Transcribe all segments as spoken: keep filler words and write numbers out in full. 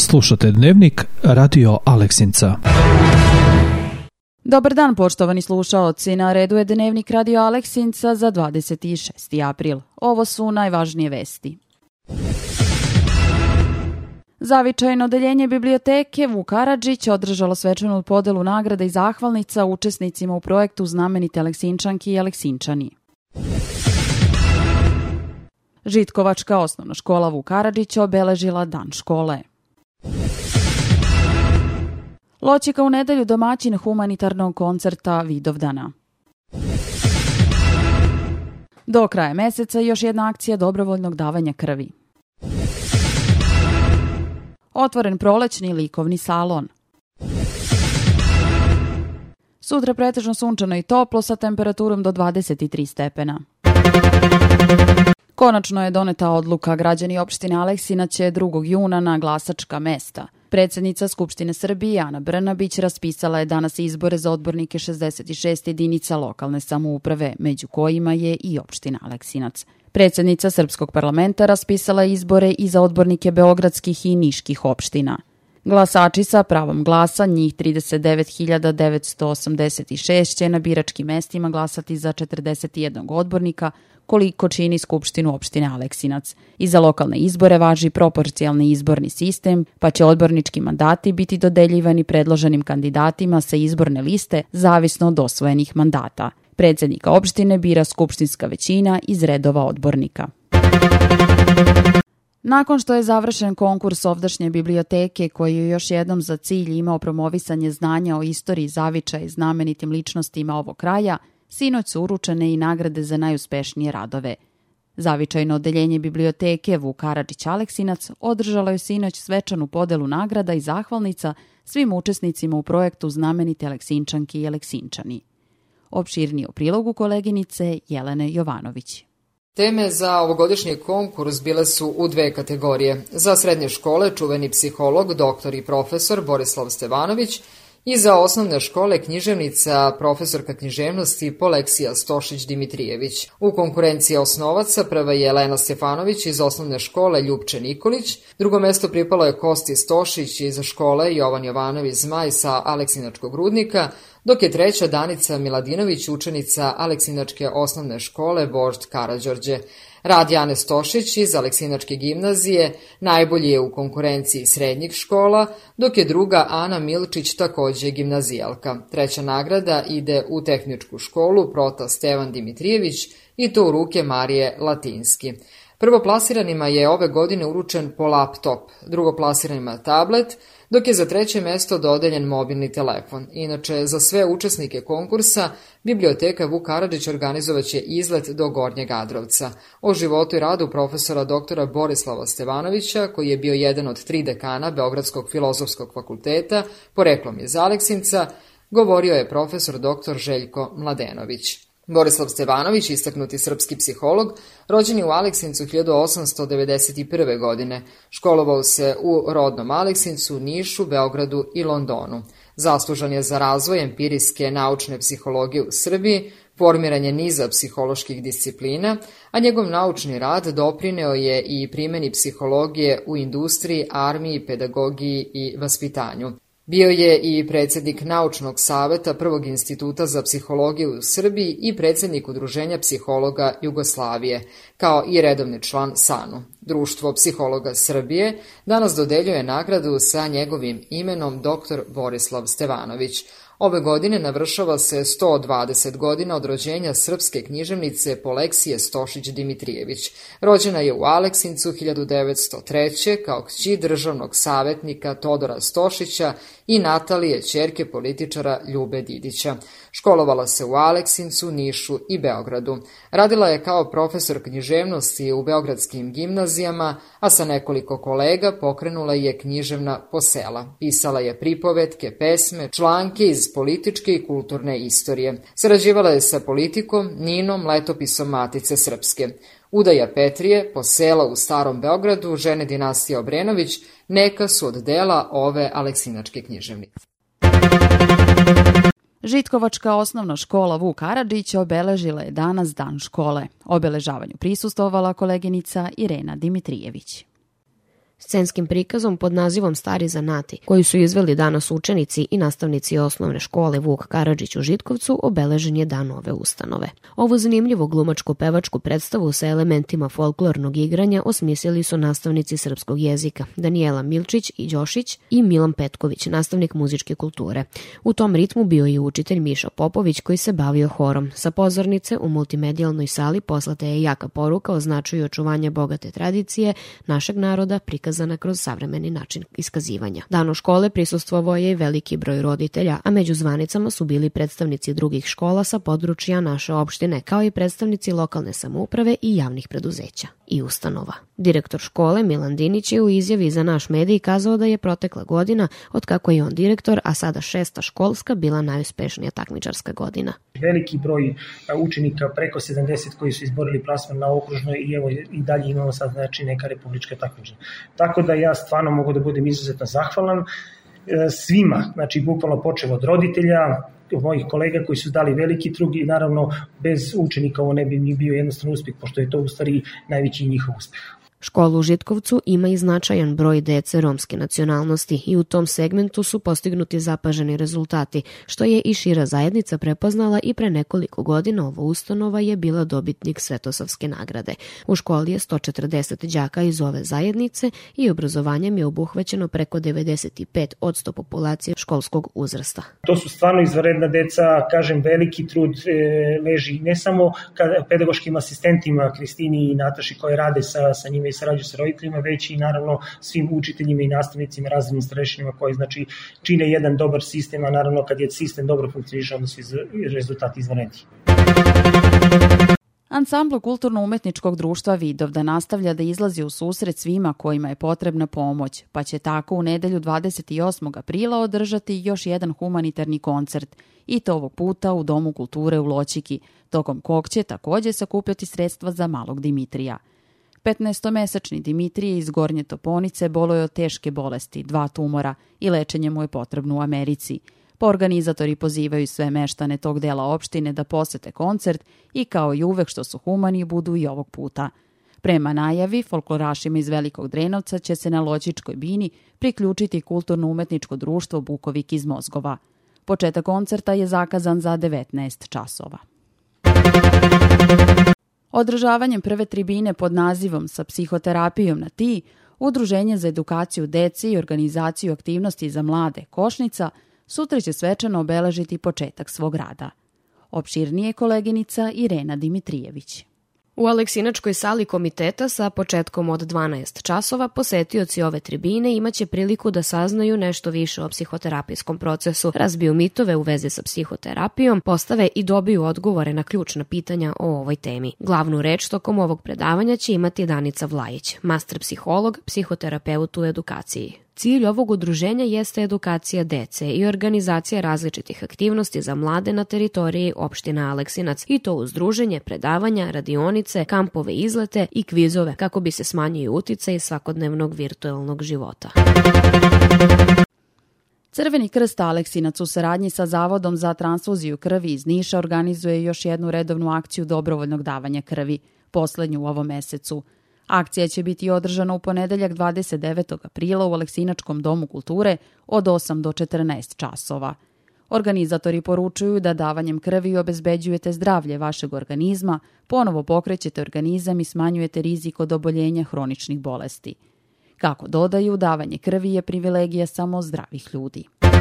Slušate Dnevnik Radio Aleksinca. Dobar dan, poštovani slušaoci. Na redu je Dnevnik Radio Aleksinca za dvadeset šesti april. Ovo su najvažnije vesti. Zavičajno odeljenje biblioteke Vuk Karadžić održalo svečanu podelu nagrada i zahvalnica učesnicima u projektu Znamenite Aleksinčanke i Aleksinčani. Žitkovačka osnovna škola Vuk Karadžić obeležila dan škole. Loćika u nedelju domaćin humanitarnog koncerta Vidovdana. Do kraja meseca još jedna akcija dobrovoljnog davanja krvi. Otvoren prolećni likovni salon. Sutra pretežno sunčano i toplo sa temperaturom do dvadeset tri stepena. Konačno je doneta odluka. Građani opštine Aleksinac će drugog juna na glasačka mesta. Predsjednica Skupštine Srbije Ana Brnabić raspisala je danas izbore za odbornike šezdeset šest jedinica lokalne samouprave, među kojima je i opština Aleksinac. Predsjednica Srpskog parlamenta raspisala je izbore i za odbornike beogradskih i niških opština. Glasači sa pravom glasa, njih trideset devet hiljada devetsto osamdeset šest, će na biračkim mestima glasati za četrdeset jedan odbornika, koliko čini Skupštinu opštine Aleksinac. I za lokalne izbore važi proporcijalni izborni sistem, pa će odbornički mandati biti dodeljivani predloženim kandidatima sa izborne liste zavisno od osvojenih mandata. Predsjednika opštine bira skupštinska većina iz redova odbornika. Nakon što je završen konkurs ovdašnje biblioteke koji je još jednom za cilj imao promovisanje znanja o istoriji zavičaja i znamenitim ličnostima ovog kraja, sinoć su uručene i nagrade za najuspešnije radove. Zavičajno odeljenje biblioteke Vuk Karadžić Aleksinac održalo je sinoć svečanu podelu nagrada i zahvalnica svim učesnicima u projektu Znamenite Aleksinčanke i Aleksinčani. Opširniji o prilogu koleginice Jelene Jovanović. Teme za ovogodišnji konkurs bile su u dve kategorije. Za srednje škole čuveni psiholog, doktor i profesor Borislav Stevanović i za osnovne škole književnica, profesorka književnosti Poleksija Stošić-Dimitrijević. U konkurenciji osnovaca prva je Jelena Stefanović iz osnovne škole Ljupče Nikolić, drugo mesto pripalo je Kosti Stošić iz škole Jovan Jovanović Zmaj sa Aleksinačkog rudnika, dok je treća Danica Miladinović, učenica Aleksinačke osnovne škole Vožd Karađorđe. Rad Jane Stošić iz Aleksinačke gimnazije najbolji je u konkurenciji srednjih škola, dok je druga Ana Milčić takođe gimnazijalka. Treća nagrada ide u tehničku školu Prota Stevan Dimitrijević i to u ruke Marije Latinski. Prvoplasiranima je ove godine uručen po laptop, drugoplasiranima tablet, dok je za treće mesto dodeljen mobilni telefon. Inače, za sve učesnike konkursa, biblioteka Vuk Karadžić organizovaće izlet do Gornjeg Adrovca. O životu i radu profesora doktora Borislava Stevanovića, koji je bio jedan od tri dekana Beogradskog filozofskog fakulteta, poreklom iz Aleksinca, govorio je profesor doktor Željko Mladenović. Borislav Stevanović, istaknuti srpski psiholog, rođen je u Aleksincu hiljadu osamsto devedeset prve. godine. Školovao se u rodnom Aleksincu, Nišu, Beogradu i Londonu. Zaslužan je za razvoj empirijske naučne psihologije u Srbiji, formiranje niza psiholoških disciplina, a njegov naučni rad doprineo je i primjeni psihologije u industriji, armiji, pedagogiji i vaspitanju. Bio je i predsjednik Naučnog saveta Prvog instituta za psihologiju u Srbiji i predsjednik Udruženja psihologa Jugoslavije, kao i redovni član SANU. Društvo psihologa Srbije danas dodeljuje nagradu sa njegovim imenom doktor Borislav Stevanović. Ove godine navršava se sto dvadeset godina od rođenja srpske književnice Poleksije Stošić-Dimitrijević. Rođena je u Aleksincu hiljadu devetsto treće. kao kći državnog savjetnika Todora Stošića i Natalije, ćerke političara Ljube Didića. Školovala se u Aleksincu, Nišu i Beogradu. Radila je kao profesor književnosti u beogradskim gimnazijama, a sa nekoliko kolega pokrenula je književna posela. Pisala je pripovetke, pesme, članke iz političke i kulturne istorije. Sarađivala je sa Politikom, Ninom, Letopisom Matice Srpske. Udaja Petrije, posela u Starom Beogradu, žene dinastije Obrenović, neka su od dela ove aleksinačke književnice. Žitkovačka osnovna škola Vuk Karadžić obeležila je danas dan škole. Obeležavanju prisustvovala koleginica Irena Dimitrijević. Scenskim prikazom pod nazivom Stari zanati, koji su izveli danas učenici i nastavnici osnovne škole Vuk Karadžić u Žitkovcu, obeležen je dan ove ustanove. Ovu zanimljivu glumačko-pevačku predstavu sa elementima folklornog igranja osmislili su nastavnici srpskog jezika Danijela Milčić i Đošić i Milan Petković, nastavnik muzičke kulture. U tom ritmu bio je učitelj Miša Popović koji se bavio horom. Sa pozornice u multimedijalnoj sali poslata je jaka poruka o značaju očuvanja bogate tradicije našeg naroda prikazana kroz savremeni način iskazivanja. Danu škole prisustvovao je i veliki broj roditelja, a među zvanicama su bili predstavnici drugih škola sa područja naše opštine, kao i predstavnici lokalne samouprave i javnih preduzeća i ustanova. Direktor škole Milan Dinić je u izjavi za naš medij kazao da je protekla godina, od kako je on direktor, a sada šesta školska, bila najuspešnija takmičarska godina. Veliki broj učenika, preko sedamdeset koji su izborili plasman na okružnoj i evo i dalje imamo sad znači neka republička takmičenja. Tako da ja stvarno mogu da budem izuzetno zahvalan svima, znači bukvalno počeo od roditelja, mojih kolega koji su dali veliki trud i naravno bez učenika ovo ne bi ni bio jednostavno uspjeh, pošto je to u stvari najveći njihov uspjeh. Škola u Žitkovcu ima i značajan broj dece romske nacionalnosti i u tom segmentu su postignuti zapaženi rezultati, što je i šira zajednica prepoznala i pre nekoliko godina ova ustanova je bila dobitnik Svetosavske nagrade. U školi je sto četrdeset đaka iz ove zajednice i obrazovanjem je obuhvaćeno preko devedeset pet posto populacije školskog uzrasta. To su stvarno izvanredna deca, kažem, veliki trud e, leži ne samo pedagoškim asistentima Kristini i Nataši koje rade sa, sa njima i sarađuju sa roditeljima, već i naravno svim učiteljima i nastavnicima, razrednim starešinama koji znači čine jedan dobar sistem, a naravno kad je sistem dobro funkcioniše, onda su rezultati izvanredni. Ansambl kulturno-umetničkog društva Vidovda nastavlja da izlazi u susret svima kojima je potrebna pomoć, pa će tako u nedelju dvadeset osmog aprila održati još jedan humanitarni koncert, i to ovog puta u Domu kulture u Loćiki, tokom kog će takođe sakupljati sredstva za malog Dimitrija. petnaestomesečni Dimitrije iz Gornje Toponice boluje od teške bolesti, dva tumora, i lečenje mu je potrebno u Americi. Pa organizatori pozivaju sve meštane tog dela opštine da posete koncert i kao i uvek što su humani budu i ovog puta. Prema najavi, folklorašima iz Velikog Drenovca će se na Loćičkoj bini priključiti kulturno-umetničko društvo Bukovik iz Mozgova. Početak koncerta je zakazan za devetnaest časova. Održavanjem prve tribine pod nazivom Sa psihoterapijom na ti, Udruženje za edukaciju dece i organizaciju aktivnosti za mlade Košnica sutra će svečano obeležiti početak svog rada. Opširnije koleginica Irena Dimitrijević. U Aleksinačkoj sali komiteta sa početkom od dvanaest časova posetioci ove tribine imaće priliku da saznaju nešto više o psihoterapijskom procesu, razbiju mitove u vezi sa psihoterapijom, postave i dobiju odgovore na ključna pitanja o ovoj temi. Glavnu reč tokom ovog predavanja će imati Danica Vlajić, master psiholog, psihoterapeut u edukaciji. Cilj ovog udruženja jeste edukacija dece i organizacija različitih aktivnosti za mlade na teritoriji opštine Aleksinac, i to uz druženje, predavanja, radionice, kampove, izlete i kvizove kako bi se smanjio uticaj svakodnevnog virtuelnog života. Crveni krst Aleksinac u saradnji sa Zavodom za transfuziju krvi iz Niša organizuje još jednu redovnu akciju dobrovoljnog davanja krvi, poslednju u ovom mesecu. Akcija će biti održana u ponedeljak dvadeset devetog aprila u Aleksinačkom domu kulture od osam do četrnaest časova. Organizatori poručuju da davanjem krvi obezbeđujete zdravlje vašeg organizma, ponovo pokrećete organizam i smanjujete rizik od oboljenja hroničnih bolesti. Kako dodaju, davanje krvi je privilegija samo zdravih ljudi.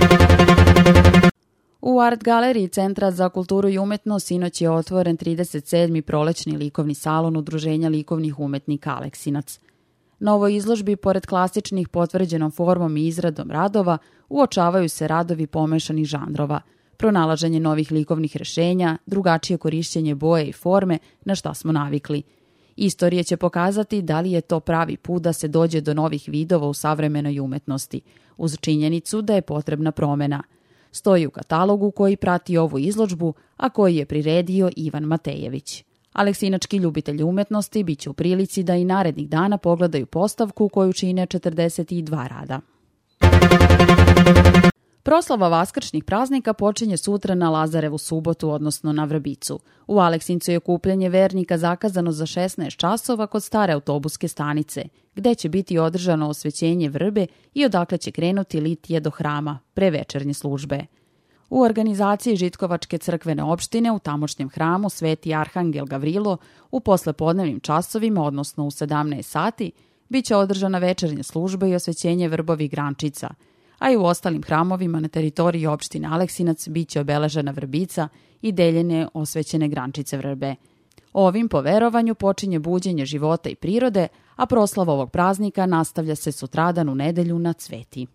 U Art galeriji Centra za kulturu i umetnost sinoć je otvoren trideset sedmi prolećni likovni salon Udruženja likovnih umetnika Aleksinac. Na ovoj izložbi, pored klasičnih potvrđenom formom i izradom radova, uočavaju se radovi pomešanih žanrova, pronalaženje novih likovnih rešenja, drugačije korišćenje boje i forme na šta smo navikli. Istorija će pokazati da li je to pravi put da se dođe do novih vidova u savremenoj umetnosti, uz činjenicu da je potrebna promena. Stoji u katalogu koji prati ovu izložbu, a koji je priredio Ivan Matejević. Aleksinački ljubitelji umetnosti bit će u prilici da i narednih dana pogledaju postavku koju čine četrdeset dva rada. Proslava vaskršnjih praznika počinje sutra na Lazarevu subotu, odnosno na Vrbicu. U Aleksincu je okupljanje vernika zakazano za šesnaest časova kod stare autobuske stanice, gde će biti održano osvećenje vrbe i odakle će krenuti litije do hrama, pre večernje službe. U organizaciji Žitkovačke crkvene opštine u tamošnjem hramu Sveti Arhangel Gavrilo u poslepodnevnim časovima, odnosno u sedamnaest sati, bit će održana večernja služba i osvećenje vrbovih grančica, a i u ostalim hramovima na teritoriji opštine Aleksinac bit će obeležena vrbica i deljene osvećene grančice vrbe. Ovim po verovanju počinje buđenje života i prirode, a proslava ovog praznika nastavlja se sutradan u nedelju na Cveti.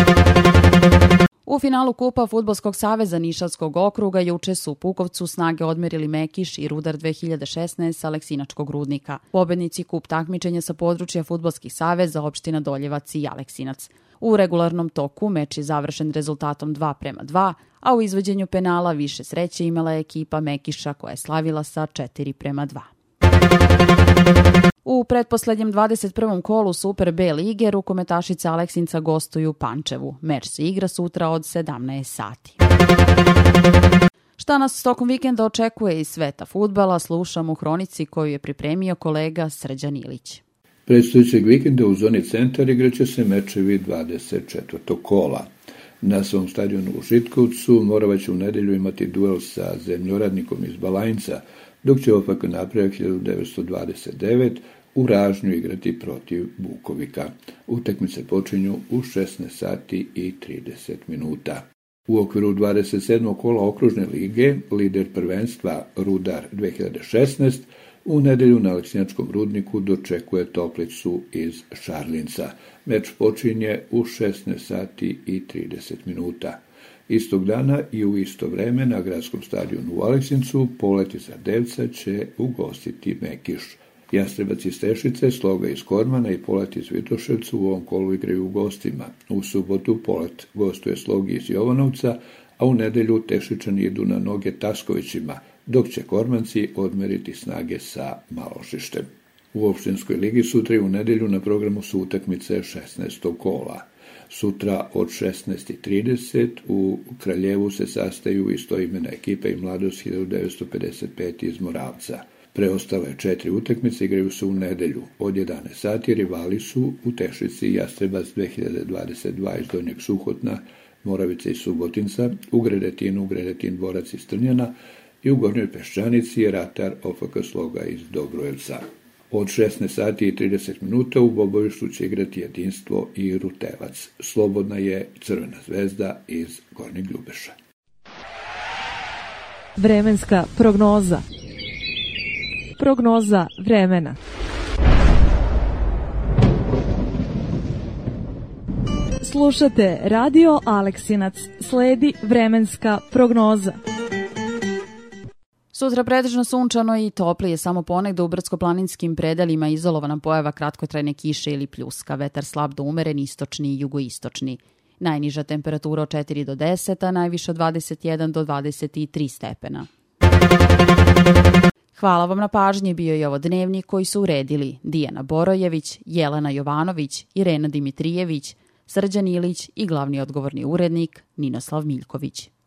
U finalu Kupa Fudbalskog saveza Nišavskog okruga juče su u Pukovcu snage odmerili Mekiš i Rudar dve hiljade šesnaest sa Aleksinačkog rudnika. Pobednici kup takmičenja sa područja fudbalskih saveza opština Doljevac i Aleksinac. U regularnom toku meč je završen rezultatom dva prema dva, a u izvođenju penala više sreće imala je ekipa Mekiša koja je slavila sa četiri prema dva. U pretposlednjem dvadeset prvom kolu Super B lige rukometašice Aleksinca gostuju u Pančevu. Meč se igra sutra od sedamnaest sati. Šta nas tokom vikenda očekuje iz sveta fudbala, slušamo u hronici koju je pripremio kolega Srđan Ilić. Predstojećeg vikenda u zoni centar igraće se mečevi dvadeset četvrtog kola. Na svom stadionu u Žitkovcu Morava će u nedelju imati duel sa zemljoradnikom iz Balajnca, dok će O F K Napredak hiljadu devetsto dvadeset devet u Ražnju igrati protiv Bukovika. Utakmice počinju u šesnaest sati i trideset minuta. U okviru dvadeset sedmog kola okružne lige, lider prvenstva Rudar dve hiljade šesnaest u nedelju na Aleksinačkom rudniku dočekuje Toplicu iz Šarlinca. Meč počinje u šesnaest sati i trideset minuta. Istog dana i u isto vreme na gradskom stadionu u Aleksincu Poletica Devca će ugostiti Mekiš. Jastrebac iz Tešice, Sloga iz Kormana i Polet iz Vitoševcu u ovom kolu igraju u gostima. U subotu Polet gostuje Slogi iz Jovanovca, a u nedelju Tešičani idu na noge Taskovićima, dok će Kormanci odmeriti snage sa Malošištem. U opštinskoj ligi sutra i u nedelju na programu su utakmice šesnaestog kola. Sutra od šesnaest trideset u Kraljevu se sastaju istoimena ekipa i Mladost hiljadu devetsto pedeset pet iz Moravca. Preostale četiri utakmice igraju se u nedelju. Od jedanaest sati rivali su u Tešici Jastrebac dve hiljade dvadeset dva iz Donjeg Suhotna, Moravica iz Subotinca, u Gredetinu Gredetin Borac iz Trnjana i u Gornjoj Peščanici je Ratar O F K Sloga iz Dobrojevca. Od šesnaest sati i trideset minuta u Bobovištu će igrati Jedinstvo i Rutevac. Slobodna je Crvena zvezda iz Gornjeg Ljubeša. Vremenska prognoza. Prognoza vremena. Slušate Radio Aleksinac. Sledi vremenska prognoza. Sutra pretežno sunčano i toplije, samo ponegde u brdsko-planinskim predelima izolovana pojava kratkotrajne kiše ili pljuska, vetar slab do umeren istočni i jugoistočni. Najniža temperatura od četiri do deset, a najviša od dvadeset jedan do dvadeset tri stepena. Hvala vam na pažnji, bio je ovo dnevnik koji su uredili Dijana Borojević, Jelena Jovanović, Irena Dimitrijević, Srđan Ilić i glavni odgovorni urednik Ninoslav Miljković.